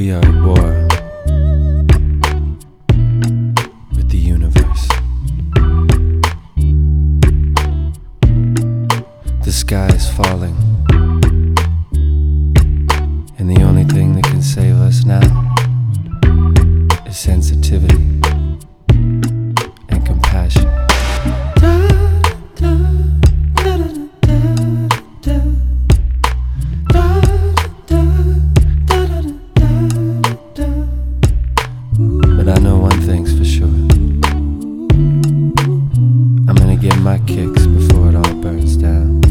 We are at war with the universe. The sky is falling, and the only thing that can save us now is sensitivity and compassion. But I know one thing's for sure. I'm gonna get my kicks before it all burns down.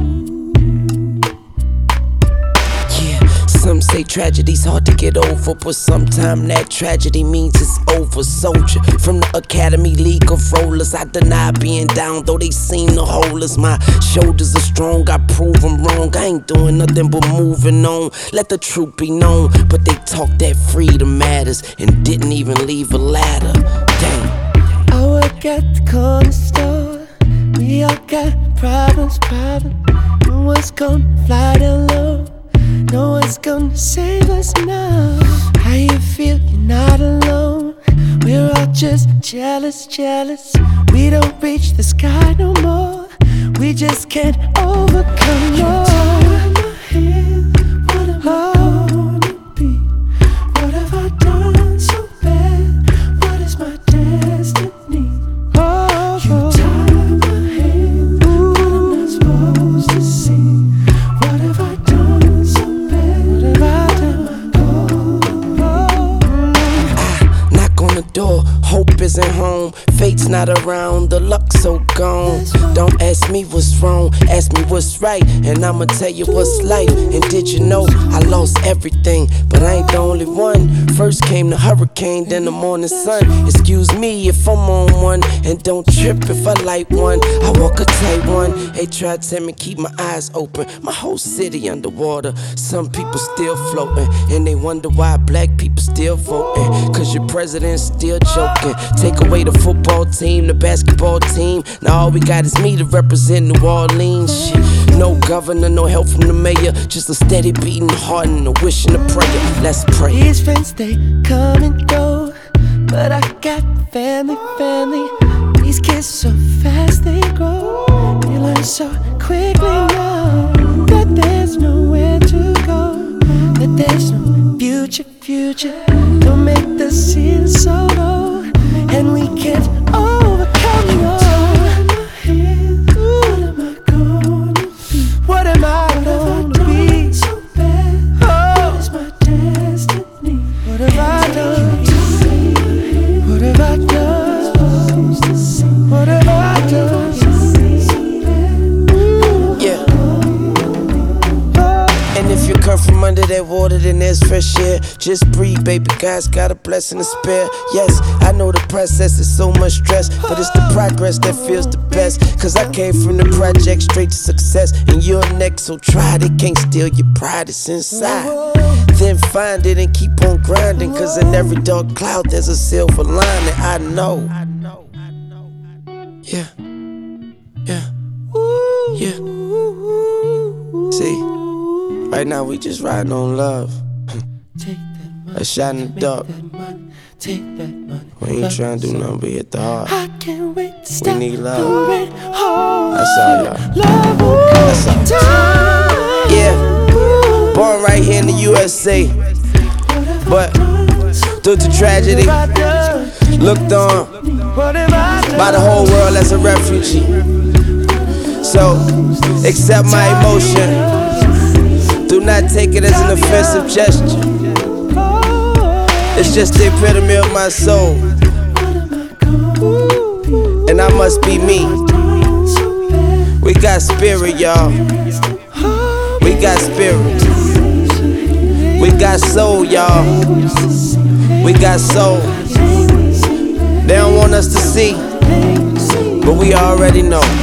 Some say tragedy's hard to get over, but sometimes that tragedy means it's over. Soldier from the Academy League of Rollers, I deny being down, though they seem to hold us. My shoulders are strong, I prove them wrong. I ain't doing nothing but moving on. Let the truth be known, but they talk that freedom matters and didn't even leave a ladder. Dang. I work at the corner store. We all got problems. No one's gonna fly down low. No one's gonna save us now. How you feel? You're not alone. We're all just jealous. We don't reach the sky no more. We just can't overcome more. What am I gonna be? What have I done so bad? What is my destiny? You tie my hands, what am I supposed to see? What have I done so bad? What have I done? I knock on the door, hope isn't home. Fate's not around, the luck's so gone. Don't ask me what's wrong, ask me what's right, and I'ma tell you what's life. And did you know I lost everything, but I ain't the only one. First came the hurricane, then the morning sun. Excuse me if I'm on one, and don't trip if I light one. I walk a tight one. They try to tell me keep my eyes open. My whole city underwater. Some people still floating, and they wonder why black people still voting. Cause your president's still joking. Take away the football team, the basketball team. Now all we got is me to represent New Orleans. Shit. No governor, no help from the mayor. Just a steady beating heart and a wish and a prayer. Let's pray. These friends, they come and go, but I got family. These kids so fast they grow. They learn so quickly now that there's nowhere to go, that there's no future. Don't make the ceiling so low, and we can't overcome your. What am I gonna be? Oh, what is my destiny? What have I done? What have I done? What have I done? Yeah. And if you come from under that water, then there's fresh air. Just breathe, baby, God's got a blessing to spare. Yes, I know the process is so much stress, but it's the progress that feels the best. Cause I came from the project straight to success, and you're next, so try it. It can't steal your pride, it's inside. Then find it and keep on grinding, cause in every dark cloud there's a silver lining. I know. Yeah. See, right now we just riding on love. A shot in the dark. We ain't trying to do nothing but hit the heart. I can't wait to stop. We need love. That's all, y'all. That's all. Yeah, born right here in the USA, but due to tragedy, looked on by the whole world as a refugee. So, accept my emotion. Do not take it as an offensive gesture. It's just the epitome of my soul, and I must be me. We got spirit, y'all. We got spirit. We got soul, y'all. We got soul. They don't want us to see, but we already know.